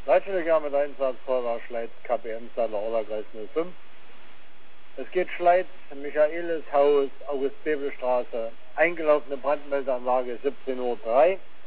Leitstelle mit Einsatz Feuerwehr Schleit KPM Saarler Orderkreis 05. Es geht Schleit, Michaelis Haus, August-Bebel-Straße, eingelaufene Brandmeldeanlage 17:03 Uhr.